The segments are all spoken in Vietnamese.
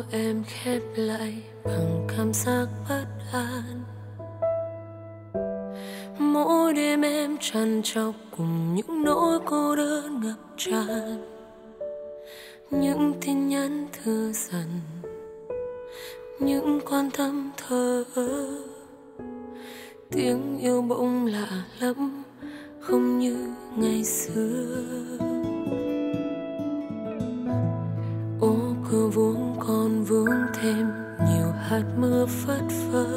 em khép lại bằng cảm giác bất an. Mỗi đêm em trằn trọc cùng những nỗi cô đơn ngập tràn, những tin nhắn thư dần, những quan tâm thờ ơ. Tiếng yêu bỗng lạ lắm, không như ngày xưa. Ô cửa vuông còn vương thêm nhiều hạt mưa phất phơ.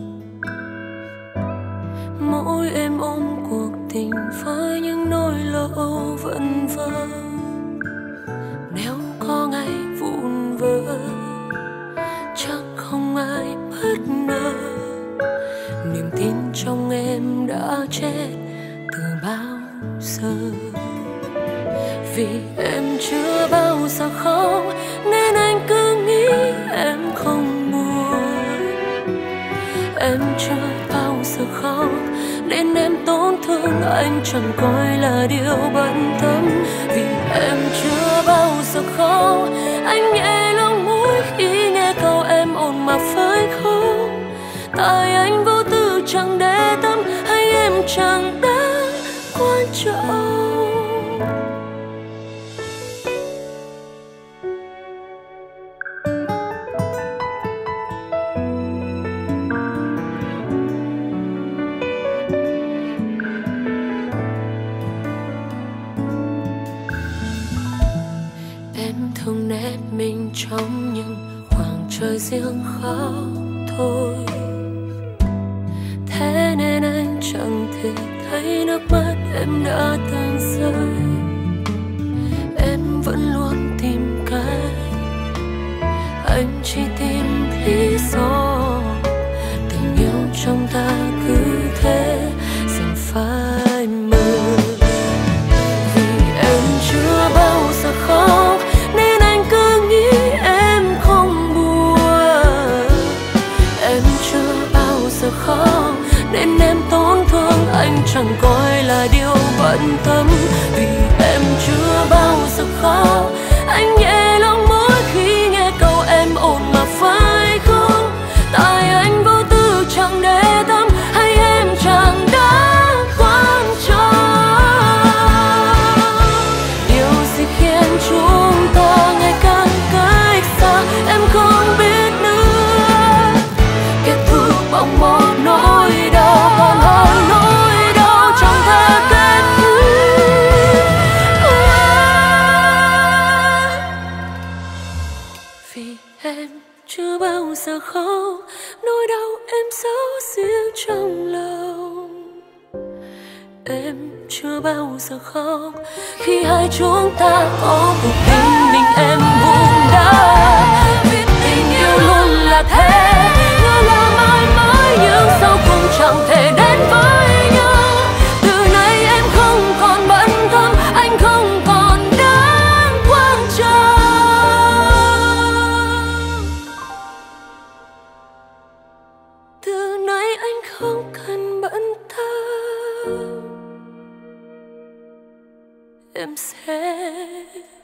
Mỗi em ôm cuộc tình với những nỗi lo âu vẩn vơ. Nếu có ngày vụn vỡ, chắc không ai bất ngờ. Niềm tin trong em đã chết từ bao giờ. Vì em chưa bao giờ khóc nên anh cứ nghĩ em không buồn. Em chưa bao giờ khóc nên em tổn thương anh chẳng coi là điều bận tâm. Vì em chưa bao giờ khóc, anh nhẹ lòng mũi khi nghe câu em ồn mà phải không. Tại anh vô tư chẳng để tâm, hay em chẳng đáng quan trọng. Thường nép mình trong những khoảng trời riêng khóc thôi. Thế nên anh chẳng thể thấy nước mắt em đã từng rơi. Em vẫn luôn tìm cách, anh chỉ tìm lý do. Tình yêu trong ta cứ thế dần phai mờ. Vì em chưa bao giờ khóc nên anh cứ nghĩ em không buồn. Em chưa bao giờ khóc nên em tổn thương anh chẳng coi là điều bận tâm. Vì em chưa bao giờ khóc, anh nhẹ lòng mỗi khi nghe câu em ồn mà phải không. Tại anh vô tư chẳng để tâm, hay em chẳng đáng quan trọng. Điều gì khiến chúng ta ngày càng cách xa em không biết nữa. Kết thúc bằng một nỗi đau còn hơn nỗi đau trong thơ kết thúc. Vì em chưa bao giờ khóc, nỗi đau em giấu riêng trong lòng. Em chưa bao giờ khóc khi hai chúng ta có cuộc tình mình em vun đắp. Vì tình yêu luôn là thế, ngỡ là mãi mãi nhưng sau cùng chẳng thể đến với nhau. Từ nay em không còn bận tâm, anh không còn đáng quan trọng. Từ nay anh không cần bận tâm, em sẽ